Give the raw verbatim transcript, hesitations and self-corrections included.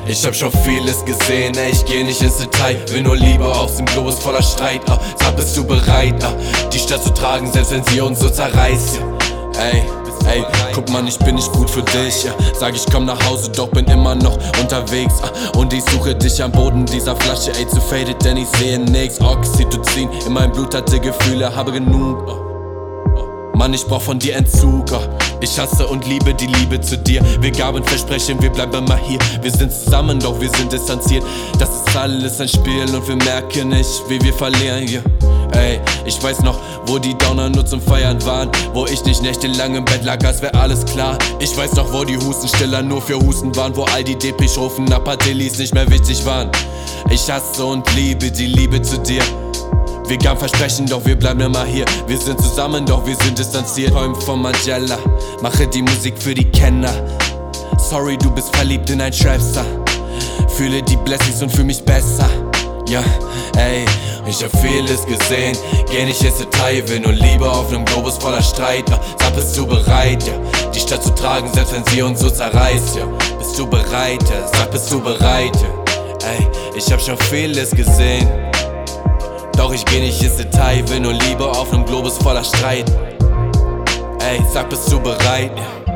Ich hab schon vieles gesehen, ey, ich geh nicht ins Detail. Will nur Liebe auf dem Globus voller Streit. Ah, sag, bist du bereit, ah, die Stadt zu tragen, selbst wenn sie uns so zerreißt. Ey, ey, guck mal, ich bin nicht gut für dich, ja. Sag, ich komm nach Hause, doch bin immer noch unterwegs, ah, und ich suche dich am Boden dieser Flasche, ey, zu faded, denn ich sehe nix. Oxytocin in meinem Blut, hatte Gefühle, habe genug, oh. Mann, ich brauch von dir Entzug, oh. Ich hasse und liebe die Liebe zu dir. Wir gaben Versprechen, wir bleiben immer hier. Wir sind zusammen, doch wir sind distanziert. Das ist alles ein Spiel und wir merken nicht, wie wir verlieren, yeah. Ey, ich weiß noch, wo die Downer nur zum Feiern waren, wo ich nicht nächtelang im Bett lag, als wär alles klar. Ich weiß noch, wo die Hustenstiller nur für Husten waren, wo all die Depich-Rufen nach Partillis nicht mehr wichtig waren. Ich hasse und liebe die Liebe zu dir. Wir gaben Versprechen, doch wir bleiben immer hier. Wir sind zusammen, doch wir sind distanziert. Träum von Magella, mache die Musik für die Kenner. Sorry, du bist verliebt in ein Trapstar. Fühle die Blessings und fühl mich besser. Ja, ey, ich hab vieles gesehen. Geh nicht ins Detail, will nur Liebe auf nem Globus voller Streit. Ja, sag, bist du bereit, ja, die Stadt zu tragen, selbst wenn sie uns so zerreißt. Ja, bist du bereit, ja, sag, bist du bereit, ja. Ey, ich hab schon vieles gesehen. Doch ich geh nicht ins Detail, will nur Liebe auf nem Globus voller Streit. Ey, sag, bist du bereit? Ja.